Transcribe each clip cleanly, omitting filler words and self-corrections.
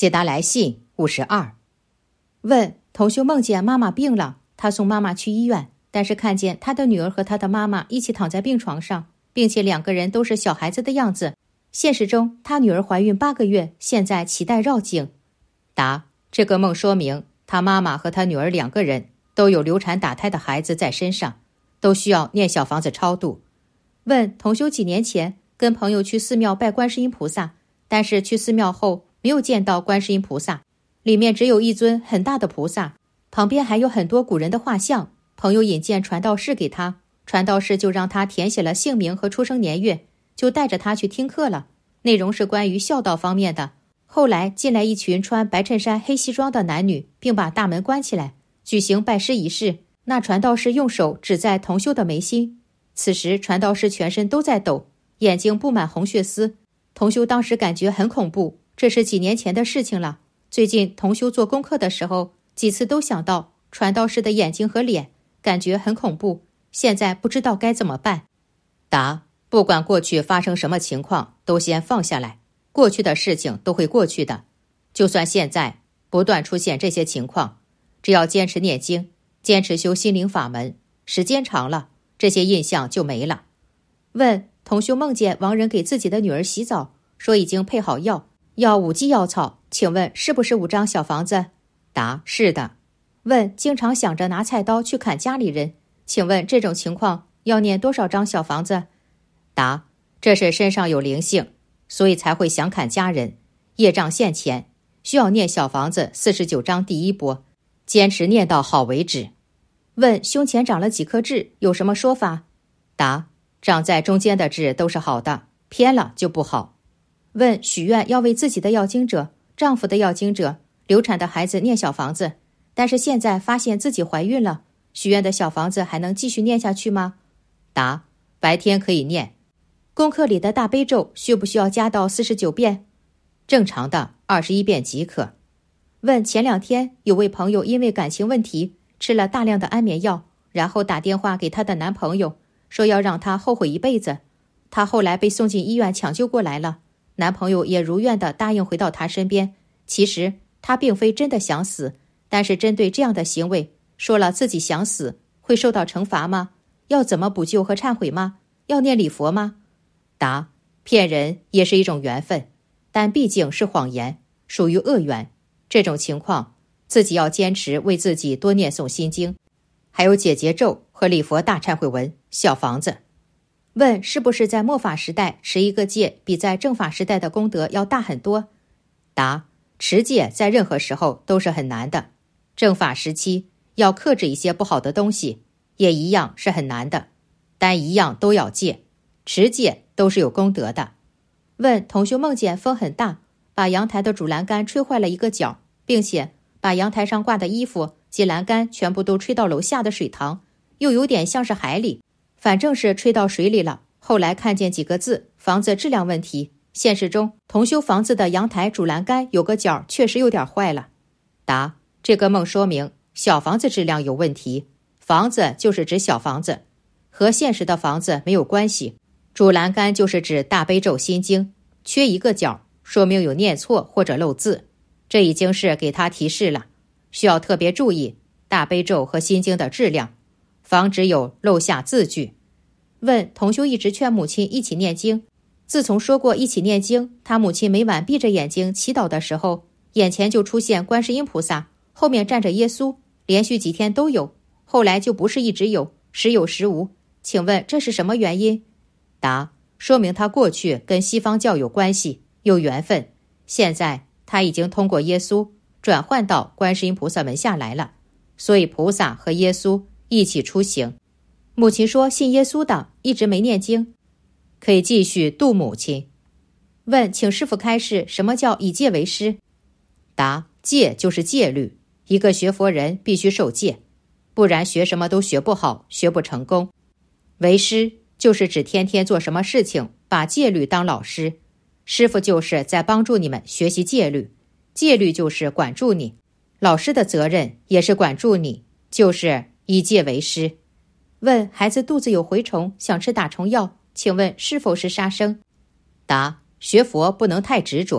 解答来信52。问：同修梦见妈妈病了，他送妈妈去医院，但是看见他的女儿和他的妈妈一起躺在病床上，并且两个人都是小孩子的样子。现实中，他女儿怀孕8个月，现在脐带绕颈。答：这个梦说明他妈妈和他女儿2个人都有流产打胎的孩子在身上，都需要念小房子超度。问：同修几年前跟朋友去寺庙拜观世音菩萨，但是去寺庙后没有见到观世音菩萨，里面只有一尊很大的菩萨，旁边还有很多古人的画像。朋友引荐传道士给他，传道士就让他填写了姓名和出生年月，就带着他去听课了，内容是关于孝道方面的。后来进来一群穿白衬衫黑西装的男女，并把大门关起来，举行拜师仪式。那传道士用手指在同修的眉心，此时传道士全身都在抖，眼睛布满红血丝。同修当时感觉很恐怖，这是几年前的事情了。最近同修做功课的时候，几次都想到传道士的眼睛和脸，感觉很恐怖，现在不知道该怎么办。答：不管过去发生什么情况，都先放下来，过去的事情都会过去的。就算现在不断出现这些情况，只要坚持念经，坚持修心灵法门，时间长了，这些印象就没了。问：同修梦见亡人给自己的女儿洗澡，说已经配好药，要5剂药草，请问是不是5张小房子？答：是的。问：经常想着拿菜刀去砍家里人，请问这种情况要念多少张小房子？答：这是身上有灵性，所以才会想砍家人，业障现前，需要念小房子49章第1波，坚持念到好为止。问：胸前长了几颗痣，有什么说法？答：长在中间的痣都是好的，偏了就不好。问：许愿要为自己的要经者、丈夫的要经者、流产的孩子念小房子，但是现在发现自己怀孕了，许愿的小房子还能继续念下去吗？答：白天可以念。功课里的大悲咒需不需要加到49遍？正常的21遍即可。问：前2天有位朋友因为感情问题吃了大量的安眠药，然后打电话给她的男朋友，说要让她后悔一辈子。她后来被送进医院抢救过来了，男朋友也如愿地答应回到她身边。其实她并非真的想死，但是针对这样的行为，说了自己想死，会受到惩罚吗？要怎么补救和忏悔吗？要念礼佛吗？答：骗人也是一种缘分，但毕竟是谎言，属于恶缘。这种情况，自己要坚持为自己多念诵心经，还有解结咒和礼佛大忏悔文、小房子。问：是不是在末法时代11个戒比在正法时代的功德要大很多？答：持戒在任何时候都是很难的，正法时期要克制一些不好的东西，也一样是很难的，但一样都要戒，持戒都是有功德的。问：同修梦见风很大，把阳台的主栏杆吹坏了一个角，并且把阳台上挂的衣服及栏杆全部都吹到楼下的水塘，又有点像是海里，反正是吹到水里了。后来看见几个字：房子质量问题。现实中同修房子的阳台主栏杆有个角确实有点坏了。答：这个梦说明小房子质量有问题，房子就是指小房子，和现实的房子没有关系。主栏杆就是指大悲咒心经，缺一个角，说明有念错或者漏字，这已经是给他提示了，需要特别注意大悲咒和心经的质量，防止有漏下字句。问：同修一直劝母亲一起念经，自从说过一起念经，他母亲每晚闭着眼睛祈祷的时候，眼前就出现观世音菩萨，后面站着耶稣，连续几天都有，后来就不是一直有，时有时无，请问这是什么原因？答：说明他过去跟西方教有关系，有缘分，现在他已经通过耶稣转换到观世音菩萨门下来了，所以菩萨和耶稣一起出行。母亲说信耶稣的一直没念经，可以继续度母亲。问：请师父开示什么叫以戒为师？答：戒就是戒律，一个学佛人必须受戒，不然学什么都学不好，学不成功。为师就是指天天做什么事情把戒律当老师，师父就是在帮助你们学习戒律，戒律就是管住你，老师的责任也是管住你，就是以戒为师。问：孩子肚子有蛔虫，想吃打虫药，请问是否是杀生？答：学佛不能太执着，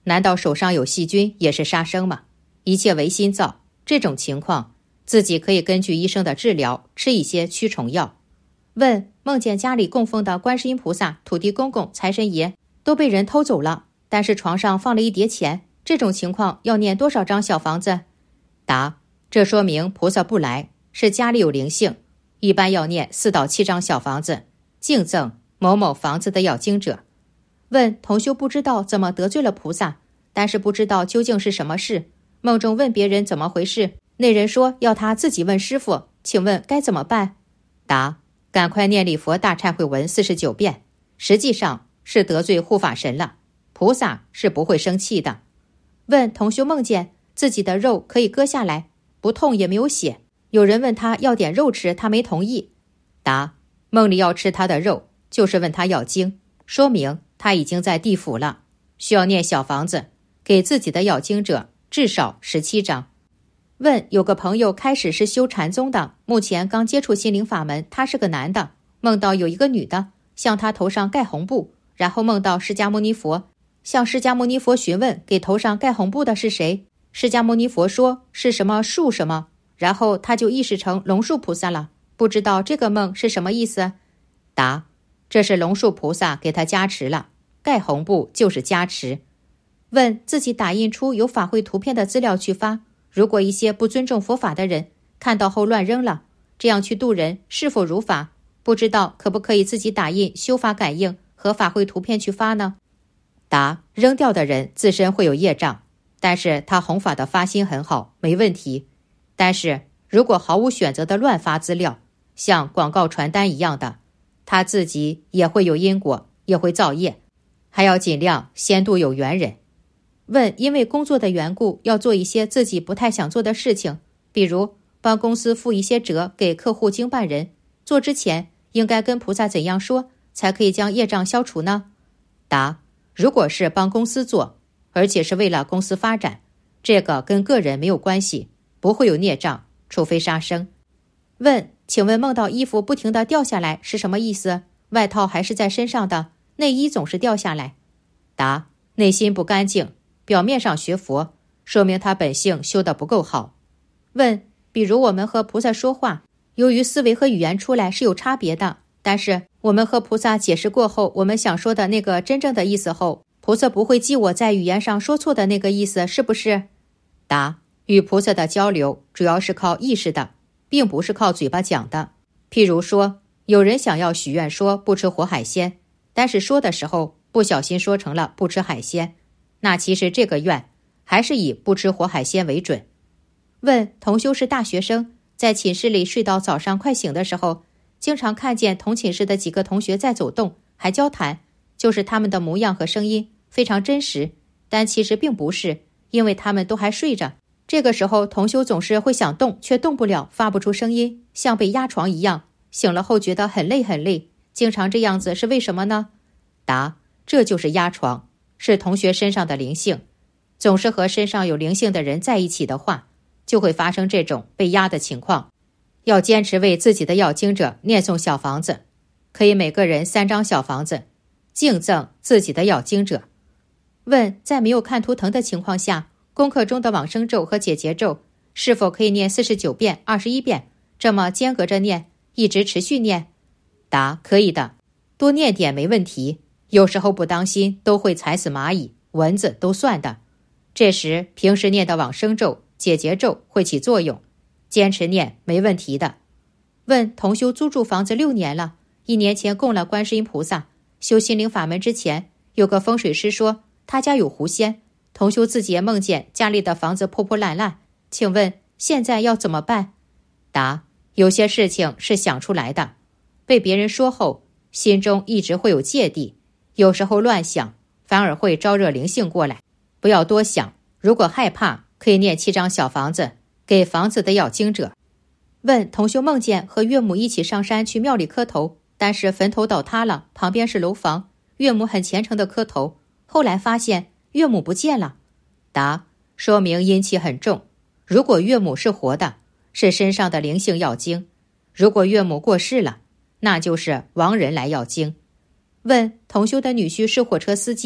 难道手上有细菌也是杀生吗？一切唯心造，这种情况自己可以根据医生的治疗吃一些驱虫药。问，梦见家里供奉的观世音菩萨、土地公公、财神爷都被人偷走了，但是床上放了一叠钱，这种情况要念多少张小房子？答，这说明菩萨不来，是家里有灵性，一般要念4到7张小房子，敬赠某某房子的要经者。问，同修不知道怎么得罪了菩萨，但是不知道究竟是什么事，梦中问别人怎么回事，那人说要他自己问师父，请问该怎么办？答，赶快念礼佛大忏悔文49遍，实际上是得罪护法神了，菩萨是不会生气的。问，同修梦见自己的肉可以割下来，不痛也没有血，有人问他要点肉吃，他没同意。答，梦里要吃他的肉，就是问他要经，说明他已经在地府了，需要念小房子，给自己的要经者至少17张。问，有个朋友开始是修禅宗的，目前刚接触心灵法门，他是个男的，梦到有一个女的向他头上盖红布，然后梦到释迦牟尼佛，向释迦牟尼佛询问给头上盖红布的是谁，释迦牟尼佛说是什么树什么，然后他就意识成龙树菩萨了，不知道这个梦是什么意思？答，这是龙树菩萨给他加持了，盖红布就是加持。问，自己打印出有法会图片的资料去发，如果一些不尊重佛法的人看到后乱扔了，这样去度人是否如法？不知道可不可以自己打印修法感应和法会图片去发呢？答，扔掉的人自身会有业障，但是他弘法的发心很好，没问题。但是如果毫无选择的乱发资料，像广告传单一样的，他自己也会有因果，也会造业，还要尽量先度有缘人。问，因为工作的缘故要做一些自己不太想做的事情，比如帮公司付一些折给客户经办人，做之前应该跟菩萨怎样说才可以将业障消除呢？答，如果是帮公司做，而且是为了公司发展，这个跟个人没有关系，不会有孽障，除非杀生。问，请问梦到衣服不停地掉下来是什么意思？外套还是在身上的，内衣总是掉下来。答，内心不干净，表面上学佛，说明他本性修得不够好。问，比如我们和菩萨说话，由于思维和语言出来是有差别的，但是我们和菩萨解释过后，我们想说的那个真正的意思后，菩萨不会记我在语言上说错的那个意思，是不是？答，与菩萨的交流主要是靠意识的，并不是靠嘴巴讲的。譬如说，有人想要许愿说不吃活海鲜，但是说的时候不小心说成了不吃海鲜，那其实这个愿还是以不吃活海鲜为准。问，同修是大学生，在寝室里睡到早上快醒的时候，经常看见同寝室的几个同学在走动，还交谈，就是他们的模样和声音非常真实，但其实并不是，因为他们都还睡着。这个时候同修总是会想动，却动不了，发不出声音，像被压床一样，醒了后觉得很累很累，经常这样子是为什么呢？答，这就是压床，是同学身上的灵性，总是和身上有灵性的人在一起的话，就会发生这种被压的情况。要坚持为自己的要经者念诵小房子，可以每个人3张小房子，敬赠自己的要经者。问，在没有看图腾的情况下，功课中的往生咒和解结咒是否可以念49遍、21遍，这么间隔着念，一直持续念？答，可以的，多念点没问题，有时候不当心都会踩死蚂蚁、蚊子都算的，这时平时念的往生咒、解结咒会起作用，坚持念没问题的。问，同修租住房子6年了，1年前供了观世音菩萨，修心灵法门之前，有个风水师说他家有狐仙，同修自己也梦见家里的房子破破烂烂，请问现在要怎么办？答，有些事情是想出来的，被别人说后，心中一直会有芥蒂，有时候乱想，反而会招惹灵性过来，不要多想，如果害怕，可以念7张小房子，给房子的要经者。问，同修梦见和岳母一起上山去庙里磕头，但是坟头倒塌了，旁边是楼房，岳母很虔诚的磕头，后来发现岳母不见了。答，说明阴气很重，如果岳母是活的，是身上的灵性要经，如果岳母过世了，那就是亡人来要经。问，同修的女婿是火车司机，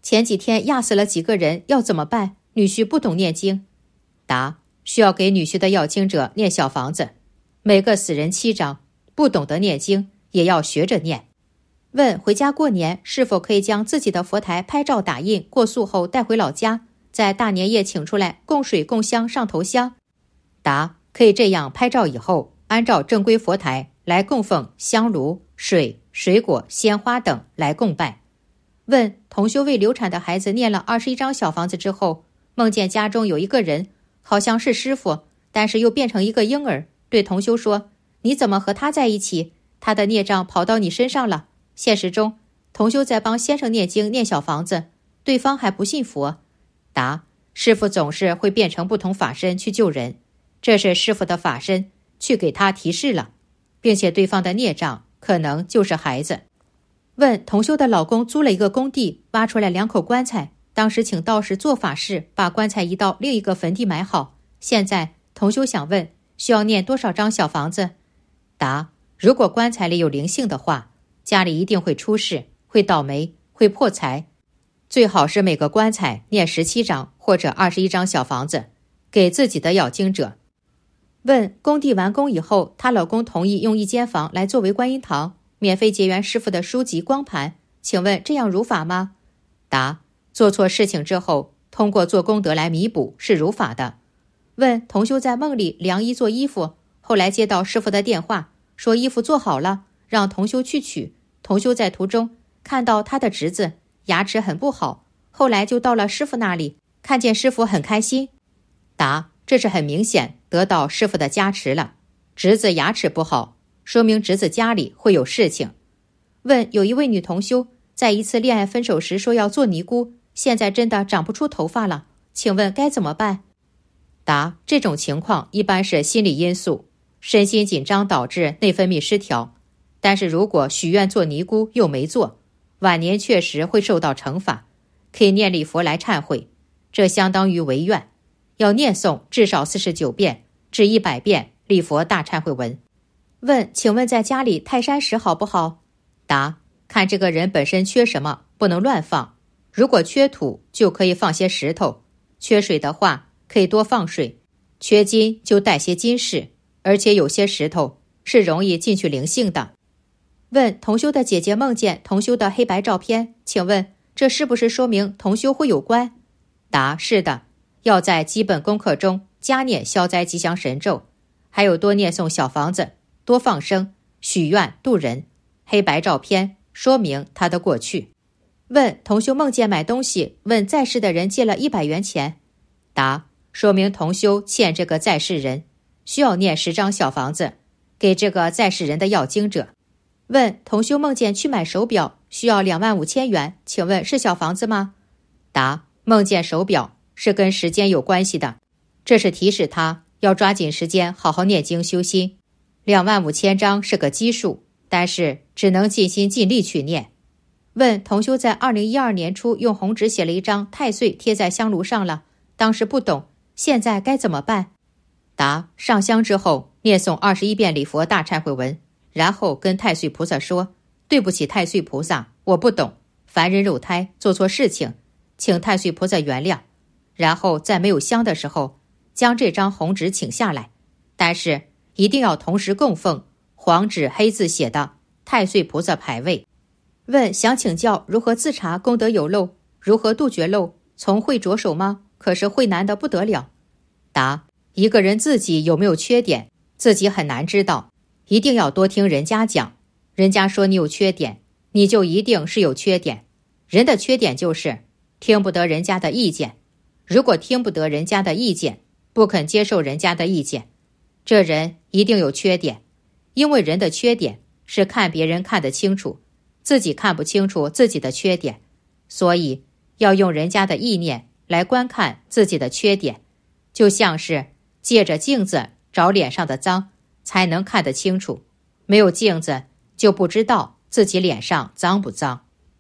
前几天压死了几个人，要怎么办？女婿不懂念经。答：需要给女婿的要经者念小房子，每个死人7张，不懂得念经也要学着念。问：回家过年是否可以将自己的佛台拍照打印，过塑后带回老家，在大年夜请出来供水供香上头香？答：可以这样拍照以后，按照正规佛台来供奉香炉、水、水果、鲜花等来供拜。问：同修为流产的孩子念了21张小房子之后，梦见家中有一个人，好像是师傅，但是又变成一个婴儿，对同修说：你怎么和他在一起？他的孽障跑到你身上了。现实中，同修在帮先生念经念小房子，对方还不信佛。答：师傅总是会变成不同法身去救人，这是师傅的法身去给他提示了，并且对方的孽障可能就是孩子。问：同修的老公租了一个工地，挖出来2口棺材，当时请道士做法事，把棺材移到另一个坟地埋好。现在同修想问，需要念多少张小房子？答：如果棺材里有灵性的话，家里一定会出事，会倒霉，会破财。最好是每个棺材念17张或者21张小房子，给自己的要经者。问：工地完工以后，她老公同意用一间房来作为观音堂，免费结缘师傅的书籍光盘，请问这样如法吗？答：做错事情之后，通过做功德来弥补是如法的。问：同修在梦里量衣做衣服，后来接到师傅的电话，说衣服做好了，让同修去取。同修在途中看到他的侄子牙齿很不好，后来就到了师傅那里，看见师傅很开心。答：这是很明显得到师傅的加持了。侄子牙齿不好，说明侄子家里会有事情。问：有一位女同修在一次恋爱分手时说要做尼姑，现在真的长不出头发了，请问该怎么办？答：这种情况一般是心理因素，身心紧张导致内分泌失调，但是如果许愿做尼姑又没做，晚年确实会受到惩罚，可以念礼佛来忏悔，这相当于违愿，要念诵至少49遍至100遍礼佛大忏悔文。问：请问在家里泰山石好不好？答：看这个人本身缺什么，不能乱放。如果缺土，就可以放些石头；缺水的话，可以多放水；缺金就带些金饰，而且有些石头是容易进去灵性的。问：同修的姐姐梦见同修的黑白照片，请问这是不是说明同修会有关？答：是的，要在基本功课中加念消灾吉祥神咒，还有多念诵小房子，多放生，许愿度人。黑白照片说明他的过去。问：同修梦见买东西，问在世的人借了100元钱。答：说明同修欠这个在世人，需要念10张小房子，给这个在世人的要经者。问：同修梦见去买手表，需要25000元，请问是小房子吗？答：梦见手表是跟时间有关系的，这是提示他要抓紧时间好好念经修心。25000张是个基数，但是只能尽心尽力去念。问：同修在2012年初用红纸写了一张太岁贴在香炉上了，当时不懂，现在该怎么办？答：上香之后念诵21遍礼佛大忏悔文，然后跟太岁菩萨说：对不起太岁菩萨，我不懂，凡人肉胎做错事情，请太岁菩萨原谅。然后在没有香的时候将这张红纸请下来，但是一定要同时供奉黄纸黑字写的太岁菩萨牌位。问：想请教如何自查功德有漏，如何杜绝漏，从慧着手吗？可是慧难得不得了。答：一个人自己有没有缺点，自己很难知道，一定要多听人家讲，人家说你有缺点，你就一定是有缺点。人的缺点就是听不得人家的意见，如果听不得人家的意见，不肯接受人家的意见，这人一定有缺点。因为人的缺点是看别人看得清楚，自己看不清楚自己的缺点，所以要用人家的意念来观看自己的缺点，就像是借着镜子找脸上的脏，才能看得清楚，没有镜子就不知道自己脸上脏不脏。